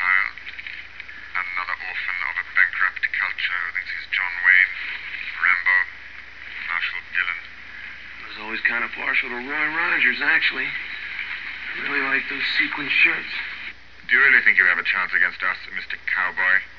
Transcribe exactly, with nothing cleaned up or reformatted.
child. Not another orphan of a bankrupt culture who thinks he's John Wayne, Rambo, Marshall Dillon. I was always kind of partial to Roy Rogers, actually. I really like those sequin shirts. Do you really think you have a chance against us, Mister Cowboy?